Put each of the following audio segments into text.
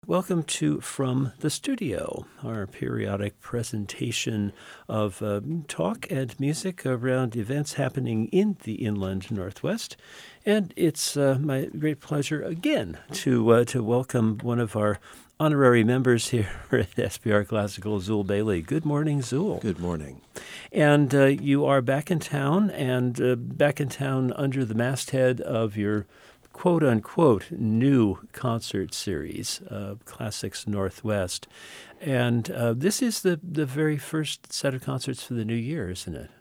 welcome to From the Studio, our periodic presentation of talk and music around events happening in the Inland Northwest. And it's my great pleasure again to welcome one of our honorary members here at SPR Classical, Zuul Bailey. Good morning, Zuul. Good morning. And you are back in town, and back in town under the masthead of your quote-unquote new concert series, Classics Northwest. And this is the very first set of concerts for the new year, isn't it?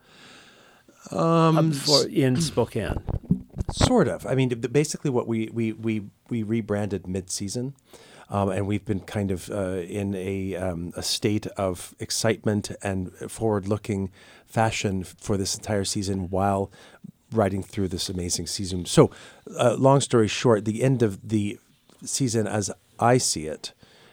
In Spokane. Sort of. I mean, basically what we rebranded mid-season. And we've been kind of in a state of excitement and forward-looking fashion for this entire season while riding through this amazing season. So, long story short, the end of the season, as I see it,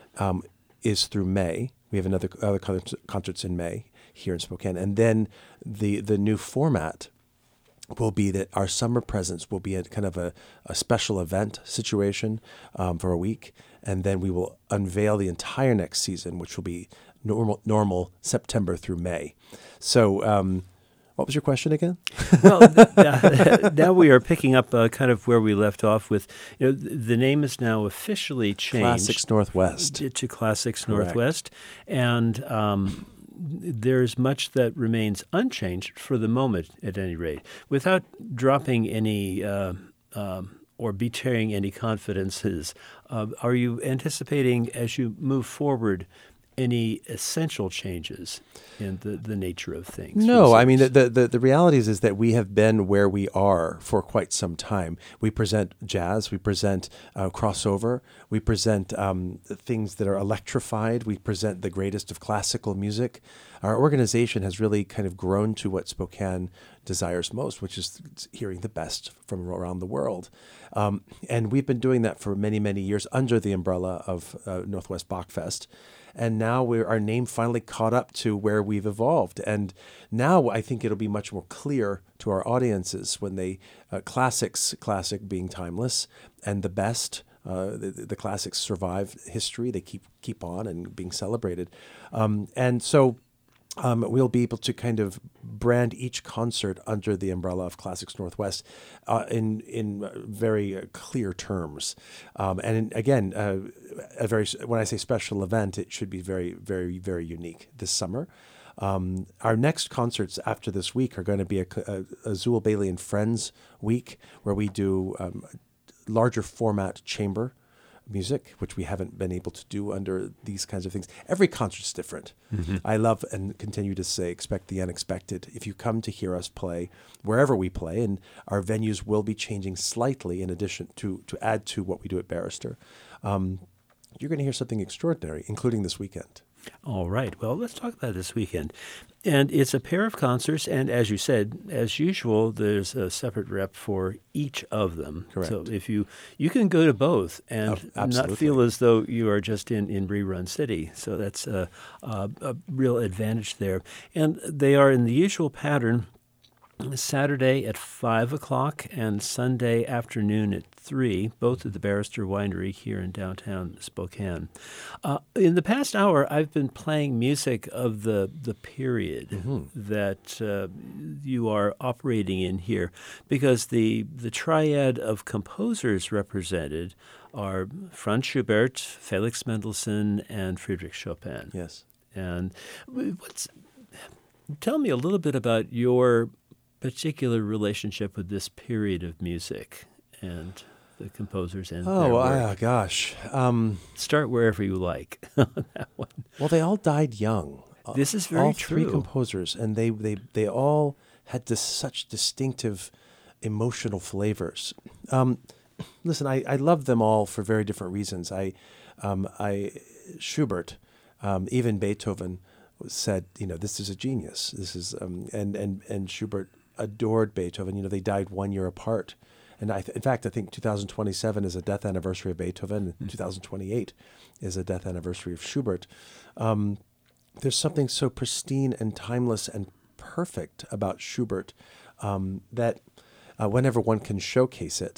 is through May. We have other concerts in May here in Spokane, and then the new format will be that our summer presence will be a kind of a special event situation for a week, and then we will unveil the entire next season, which will be normal September through May. So, what was your question again? Well, now we are picking up kind of where we left off with, the name is now officially changed. Classics Northwest. To Classics Correct. Northwest. And there's much that remains unchanged for the moment, at any rate. Without dropping any or betraying any confidences, are you anticipating, as you move forward, any essential changes in the nature of things? No, I mean, the reality is that we have been where we are for quite some time. We present jazz, we present crossover, we present things that are electrified, we present the greatest of classical music. Our organization has really kind of grown to what Spokane desires most, which is hearing the best from around the world. And we've been doing that for many, many years under the umbrella of Northwest Bachfest. And now our name finally caught up to where we've evolved. And now I think it'll be much more clear to our audiences when they, classic being timeless, and the best, the classics survive history. They keep on and being celebrated. And so we'll be able to kind of brand each concert under the umbrella of Classics Northwest in very clear terms. And again, when I say special event, it should be very, very, very unique this summer. Our next concerts after this week are going to be a Zuul Bailey and Friends week, where we do larger format chamber music, which we haven't been able to do under these kinds of things. Every concert's different. Mm-hmm. I love and continue to say, expect the unexpected. If you come to hear us play wherever we play, and our venues will be changing slightly in addition to add to what we do at Barrister, you're going to hear something extraordinary, including this weekend. All right. Well, let's talk about this weekend. And it's a pair of concerts, and as you said, as usual, there's a separate rep for each of them. Correct. So if you can go to both and not feel as though you are just in Rerun City. So that's a real advantage there. And they are in the usual pattern: Saturday at 5 o'clock and Sunday afternoon at 3, both at the Barrister Winery here in downtown Spokane. In the past hour, I've been playing music of the period that you are operating in here, because the triad of composers represented are Franz Schubert, Felix Mendelssohn, and Friedrich Chopin. Yes. And tell me a little bit about your particular relationship with this period of music and the composers and their work. Gosh. Start wherever you like on that one. Well, they all died young. This is very true. All three composers, and they all had such distinctive emotional flavors. Listen, I love them all for very different reasons. Schubert, even Beethoven said, this is a genius. This is and Schubert adored Beethoven. They died 1 year apart. And in fact, I think 2027 is a death anniversary of Beethoven, and 2028 is a death anniversary of Schubert. There's something so pristine and timeless and perfect about Schubert that whenever one can showcase it,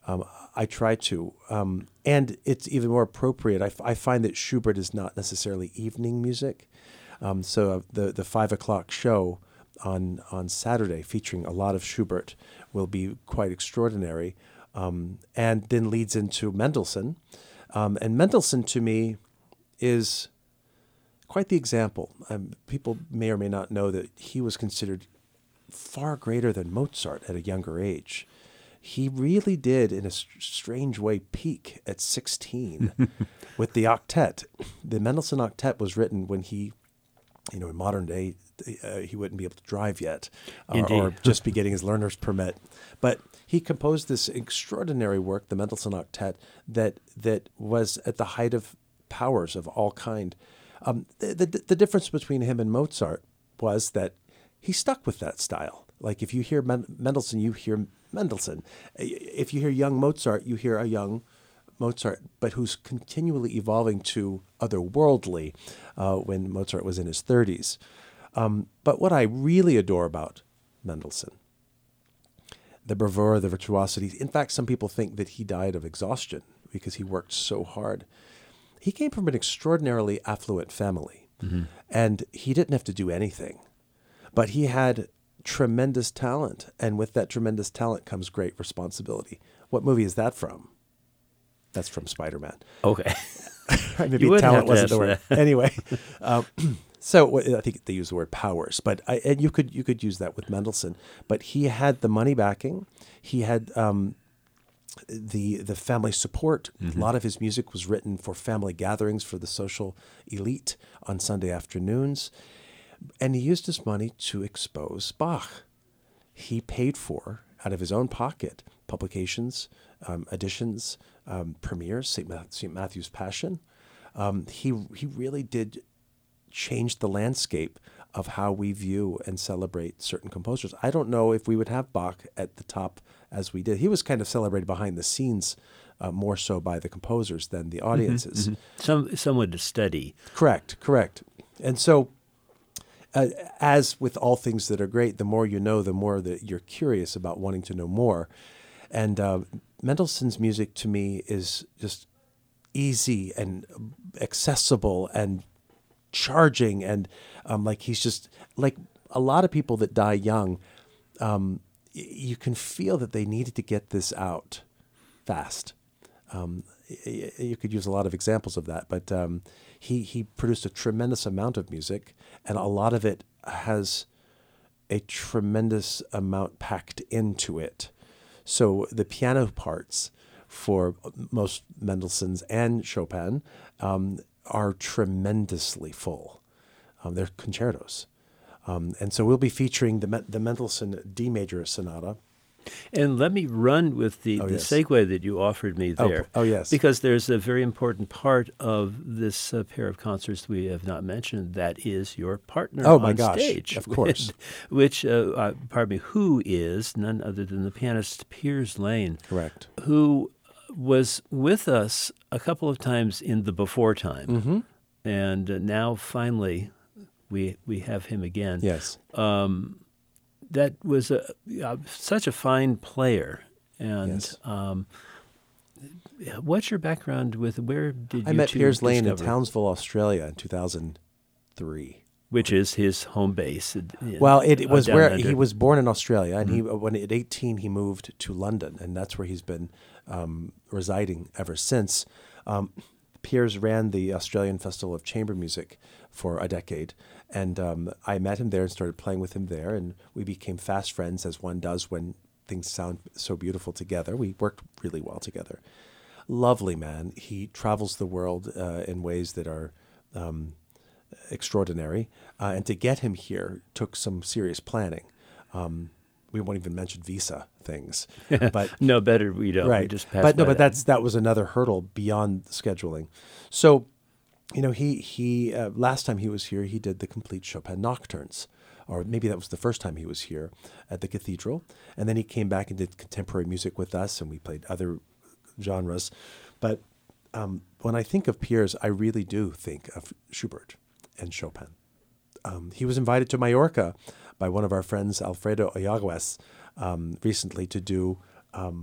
I try to. And it's even more appropriate. I find that Schubert is not necessarily evening music. So the 5 o'clock show on Saturday featuring a lot of Schubert will be quite extraordinary, and then leads into Mendelssohn. And Mendelssohn, to me, is quite the example. People may or may not know that he was considered far greater than Mozart at a younger age. He really did, in a strange way, peak at 16 with the octet. The Mendelssohn octet was written when he, in modern day, he wouldn't be able to drive yet, or just be getting his learner's permit. But he composed this extraordinary work, the Mendelssohn octet, that was at the height of powers of all kind. The difference between him and Mozart was that he stuck with that style. Like if you hear Mendelssohn, you hear Mendelssohn. If you hear young Mozart, you hear a young Mozart, but who's continually evolving to otherworldly when Mozart was in his 30s. But what I really adore about Mendelssohn, the bravura, the virtuosity. In fact, some people think that he died of exhaustion because he worked so hard. He came from an extraordinarily affluent family, and he didn't have to do anything. But he had tremendous talent, and with that tremendous talent comes great responsibility. What movie is that from? That's from Spider-Man. Okay. Maybe talent wasn't the word. Anyway, so I think they use the word powers, but and you could use that with Mendelssohn. But he had the money backing. He had the family support. A lot of his music was written for family gatherings for the social elite on Sunday afternoons. And he used his money to expose Bach. He paid for, out of his own pocket, publications, editions, premieres, St. Matthew's Passion. He really did change the landscape of how we view and celebrate certain composers. I don't know if we would have Bach at the top as we did. He was kind of celebrated behind the scenes, more so by the composers than the audiences. Someone to study. Correct. And so, as with all things that are great, the more you know, the more that you're curious about wanting to know more. And Mendelssohn's music to me is just easy and accessible and charging, and like he's just like a lot of people that die young. You can feel that they needed to get this out fast. You could use a lot of examples of that, but he produced a tremendous amount of music, and a lot of it has a tremendous amount packed into it. So the piano parts for most Mendelssohn's and Chopin are tremendously full. They're concertos. And so we'll be featuring the Mendelssohn D major sonata. And let me run with the segue that you offered me there. Oh, yes. Because there's a very important part of this pair of concerts we have not mentioned, that is your partner on stage. Of course. Who is none other than the pianist Piers Lane. Correct. Who was with us a couple of times in the before time. And now finally we have him again. Yes. That was such a fine player. And yes. What's your background with, where did you I met Piers Lane in discover? Townsville, Australia in 2003. Which is his home base. Well, it was down where under. he was born in Australia, and when at 18 he moved to London, and that's where he's been residing ever since. Piers ran the Australian Festival of Chamber Music for a decade, and I met him there and started playing with him there, and we became fast friends, as one does when things sound so beautiful together. We worked really well together. Lovely man. He travels the world in ways that are extraordinary, and to get him here took some serious planning. We won't even mention visa things, but no, better we don't. Right. We just passed by but that. that was another hurdle beyond scheduling. So, he last time he was here, he did the complete Chopin nocturnes, or maybe that was the first time he was here at the Cathedral, and then he came back and did contemporary music with us, and we played other genres. But when I think of Piers, I really do think of Schubert and Chopin. He was invited to Mallorca by one of our friends, Alfredo Ayagues, recently to do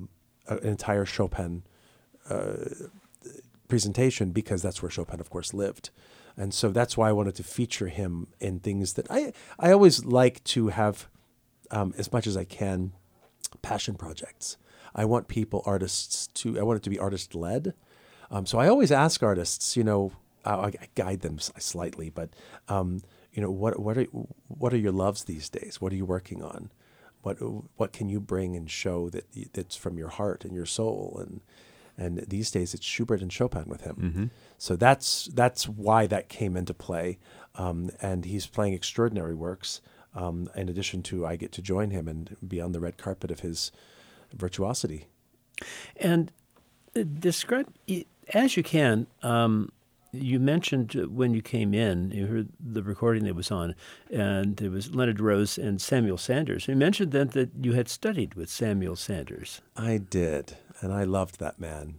an entire Chopin presentation, because that's where Chopin, of course, lived. And so that's why I wanted to feature him in things that I always like to have, as much as I can, passion projects. I want I want it to be artist-led. So I always ask artists, I guide them slightly, but, what are your loves these days? What are you working on? What can you bring and show that's from your heart and your soul? And these days it's Schubert and Chopin with him. Mm-hmm. So that's why that came into play. And he's playing extraordinary works. In addition to, I get to join him and be on the red carpet of his virtuosity. And describe, as you can, you mentioned when you came in, you heard the recording that was on, and it was Leonard Rose and Samuel Sanders. You mentioned then that you had studied with Samuel Sanders. I did, and I loved that man.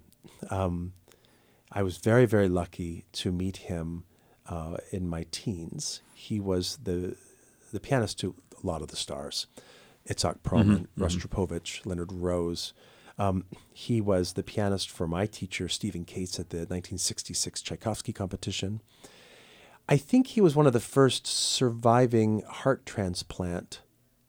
I was very, very lucky to meet him in my teens. He was the pianist to a lot of the stars. Itzhak Perlman, Rostropovich, Leonard Rose. He was the pianist for my teacher, Stephen Cates, at the 1966 Tchaikovsky competition. I think he was one of the first surviving heart transplant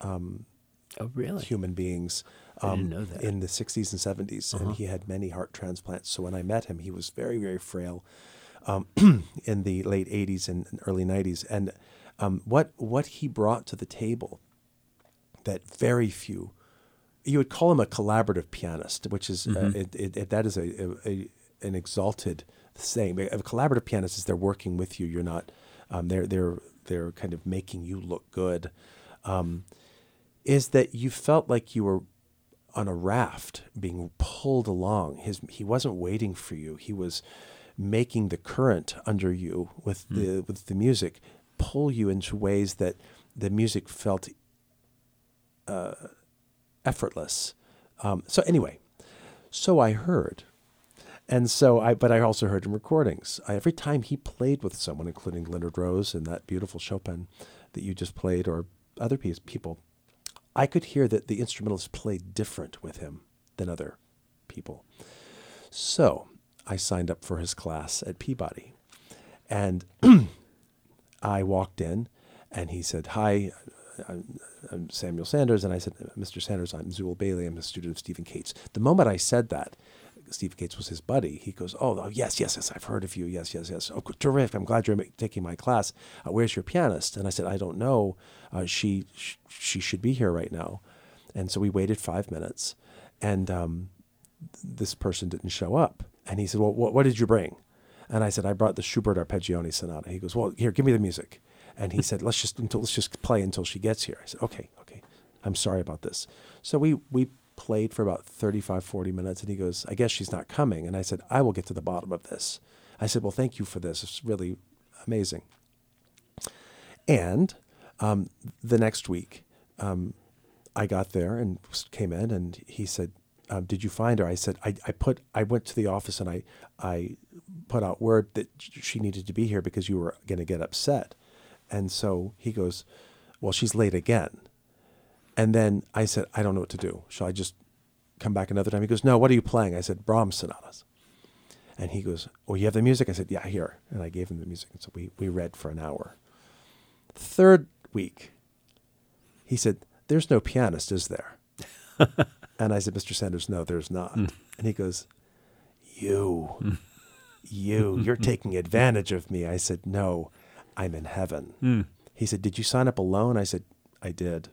human beings I didn't know that. in the 60s and 70s. And he had many heart transplants. So when I met him, he was very, very frail in the late 80s and early 90s. And what he brought to the table that very few, you would call him a collaborative pianist, which is that is an exalted saying. A collaborative pianist is they're working with you. You're not. They're kind of making you look good. Is that you felt like you were on a raft being pulled along. He wasn't waiting for you. He was making the current under you with the music pull you into ways that the music felt effortless. So anyway, so I heard. And but I also heard in recordings. Every time he played with someone, including Leonard Rose and that beautiful Chopin that you just played, or other people, I could hear that the instrumentalists played different with him than other people. So I signed up for his class at Peabody. And I walked in, and he said, "Hi, I'm Samuel Sanders." And I said, "Mr. Sanders, I'm Zul Bailey. I'm a student of Stephen Cates." The moment I said that, Stephen Cates was his buddy. He goes, oh, yes, I've heard of you. Yes. Oh, terrific. I'm glad you're taking my class. Where's your pianist? And I said, I don't know. She should be here right now. And so we waited 5 minutes, and this person didn't show up. And he said, well, what did you bring? And I said, I brought the Schubert Arpeggione Sonata. He goes, well, here, give me the music. And he said, let's just play until she gets here. I said, okay. I'm sorry about this. So we played for about 35, 40 minutes, and he goes, I guess she's not coming. And I said, I will get to the bottom of this. I said, well, thank you for this. It's really amazing. And the next week, I got there and came in, and he said, did you find her? I said, I went to the office, and I put out word that she needed to be here because you were going to get upset. And so he goes, well, she's late again. And then I said, I don't know what to do. Shall I just come back another time? He goes, no, what are you playing? I said, Brahms sonatas. And he goes, oh, you have the music? I said, yeah, here. And I gave him the music. And so we read for an hour. Third week, he said, there's no pianist, is there? And I said, Mr. Sanders, no, there's not. And he goes, you're taking advantage of me. I said, no, I'm in heaven. He said, did you sign up alone? I said, I did.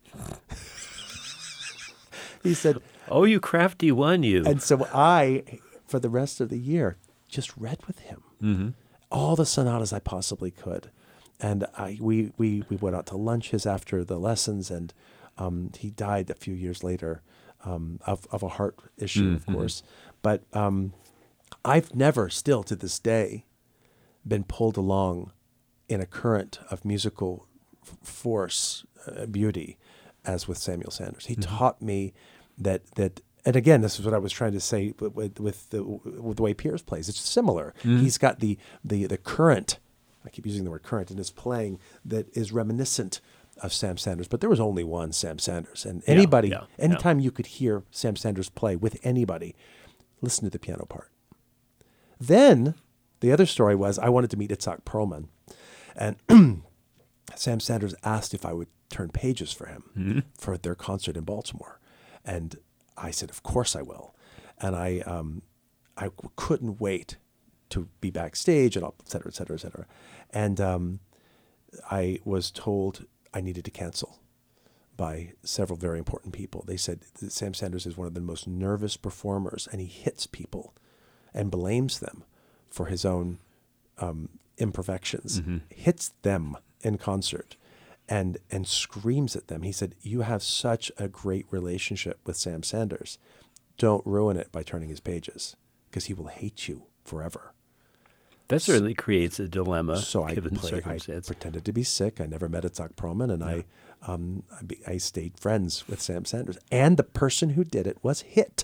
He said, oh, you crafty one, you. And so I, for the rest of the year, just read with him all the sonatas I possibly could. And we went out to lunches after the lessons, and he died a few years later of a heart issue, of course. But I've never, still to this day, been pulled along in a current of musical force, beauty, as with Samuel Sanders. He taught me that, and again, this is what I was trying to say with the way Piers plays. It's similar. He's got the current, I keep using the word current, in his playing that is reminiscent of Sam Sanders, but there was only one Sam Sanders. And anybody, anytime you could hear Sam Sanders play with anybody, listen to the piano part. Then the other story was I wanted to meet Itzhak Perlman. And Sam Sanders asked if I would turn pages for him for their concert in Baltimore. And I said, of course I will. And I couldn't wait to be backstage and et cetera, et cetera, et cetera. And I was told I needed to cancel by several very important people. They said that Sam Sanders is one of the most nervous performers, and he hits people and blames them for his own imperfections, hits them in concert and screams at them. He said, you have such a great relationship with Sam Sanders. Don't ruin it by turning his pages, because he will hate you forever. That certainly creates a dilemma, so given I circumstance. pretended to be sick. I never met Itzhak Perlman, and I stayed friends with Sam Sanders. And the person who did it was hit.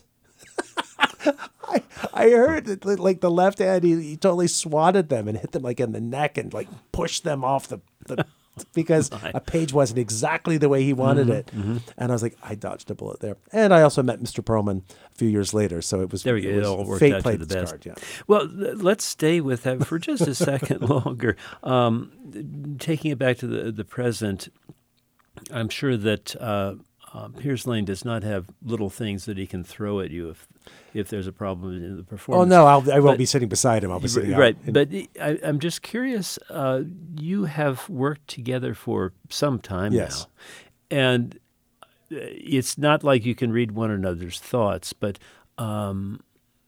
I heard it, like the left hand, he totally swatted them and hit them like in the neck and like pushed them off the because a page wasn't exactly the way he wanted it. And I was like, I dodged a bullet there. And I also met Mr. Perlman a few years later, so it was there we go. It all worked fate out played to the its best. card, Well, let's stay with that for just a second longer. Taking it back to the present, I'm sure that Piers Lane does not have little things that he can throw at you if there's a problem in the performance. Oh, no, I won't be sitting beside him. I'll be sitting right. out. But I'm just curious. You have worked together for some time now. And it's not like you can read one another's thoughts, but how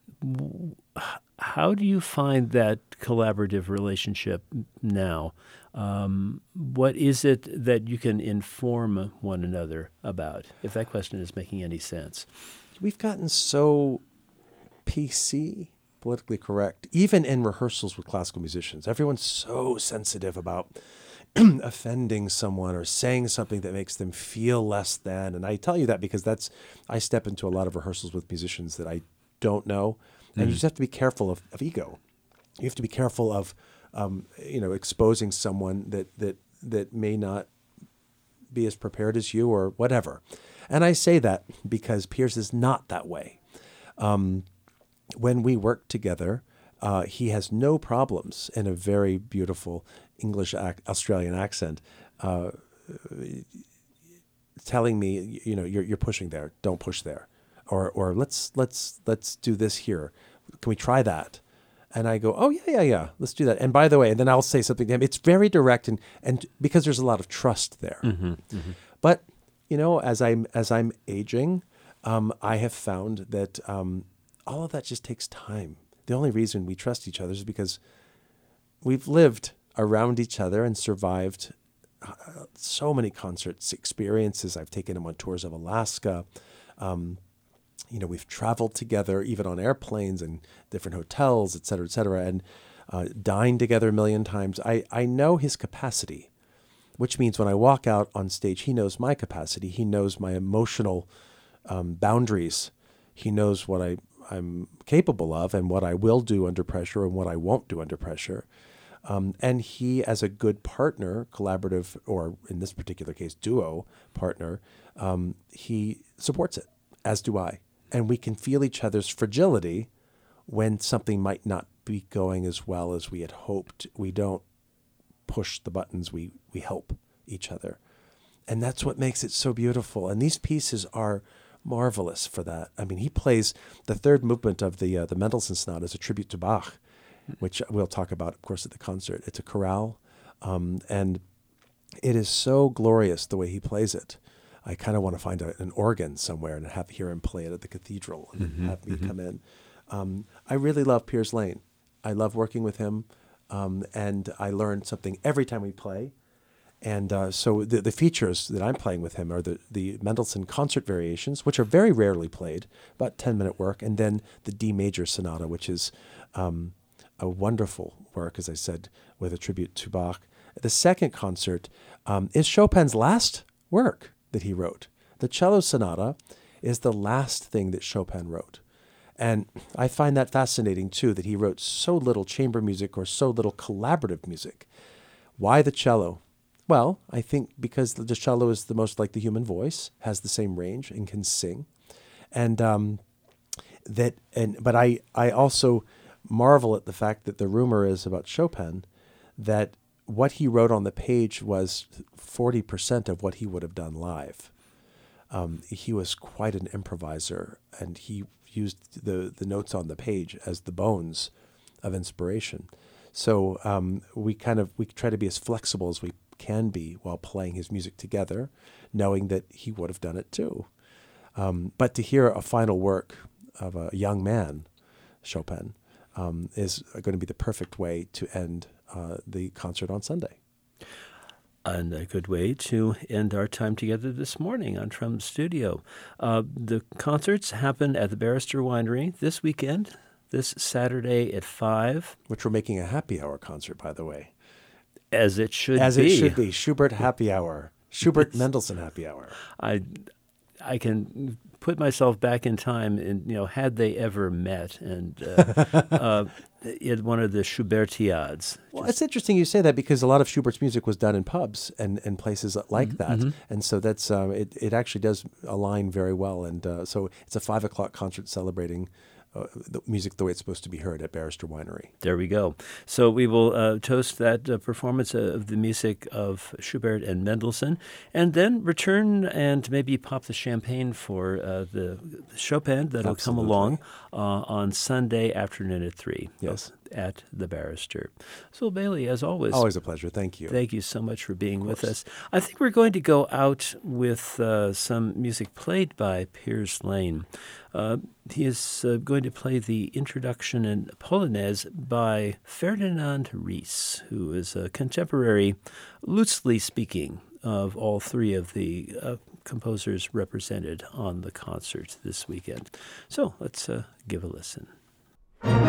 do you find that collaborative relationship now? What is it that you can inform one another about, if that question is making any sense? We've gotten so PC, politically correct, even in rehearsals with classical musicians. Everyone's so sensitive about offending someone or saying something that makes them feel less than. And I tell you that because I step into a lot of rehearsals with musicians that I don't know. And you just have to be careful of ego. You have to be careful of exposing someone that may not be as prepared as you or whatever. And I say that because Piers is not that way. When we work together, he has no problems in a very beautiful English Australian accent telling me, you're pushing there, don't push there, or let's do this here. Can we try that? And I go, oh, yeah, let's do that. And by the way, and then I'll say something to him. It's very direct and because there's a lot of trust there. But, as I'm aging, I have found that all of that just takes time. The only reason we trust each other is because we've lived around each other and survived so many concerts experiences. I've taken him on tours of Alaska. We've traveled together, even on airplanes and different hotels, et cetera, and dined together a million times. I know his capacity, which means when I walk out on stage, he knows my capacity. He knows my emotional boundaries. He knows what I'm capable of and what I will do under pressure and what I won't do under pressure. And he, as a good partner, collaborative, or in this particular case, duo partner, he supports it, as do I. And we can feel each other's fragility when something might not be going as well as we had hoped. We don't push the buttons, we help each other. And that's what makes it so beautiful. And these pieces are marvelous for that. I mean, he plays the third movement of the Mendelssohn Sonata as a tribute to Bach, which we'll talk about, of course, at the concert. It's a chorale, and it is so glorious the way he plays it. I kind of want to find an organ somewhere and hear him play it at the cathedral and have me come in. I really love Piers Lane. I love working with him, and I learn something every time we play. And so the features that I'm playing with him are the Mendelssohn concert variations, which are very rarely played, about 10-minute work, and then the D major sonata, which is a wonderful work, as I said, with a tribute to Bach. The second concert is Chopin's last work that he wrote. The cello sonata is the last thing that Chopin wrote. And I find that fascinating, too, that he wrote so little chamber music or so little collaborative music. Why the cello? Well, I think because the cello is the most like the human voice, has the same range and can sing, and but I also marvel at the fact that the rumor is about Chopin that what he wrote on the page was 40% of what he would have done live. He was quite an improviser, and he used the notes on the page as the bones of inspiration. So we try to be as flexible as we can be while playing his music together, knowing that he would have done it too. But to hear a final work of a young man, Chopin, is going to be the perfect way to end the concert on Sunday. And a good way to end our time together this morning on Trum Studio. The concerts happen at the Barrister Winery this weekend, this Saturday at 5. Which we're making a happy hour concert, by the way. As it should be. As it should be. Schubert happy hour. Schubert Mendelssohn happy hour. I can put myself back in time and, had they ever met and in one of the Schubertiades. Well, it's interesting you say that because a lot of Schubert's music was done in pubs and places like that. Mm-hmm. And so that's it actually does align very well. And so it's a 5 o'clock concert celebrating the music the way it's supposed to be heard at Barrister Winery. There we go. So we will toast that performance of the music of Schubert and Mendelssohn, and then return and maybe pop the champagne for the Chopin that'll come along on Sunday afternoon at 3. Yes. At the Barrister. So Bailey, as always. Always a pleasure. Thank you. Thank you so much for being with us. I think we're going to go out with some music played by Piers Lane. He is going to play the introduction in Polonaise by Ferdinand Ries, who is a contemporary, loosely speaking, of all three of the composers represented on the concert this weekend. So let's give a listen.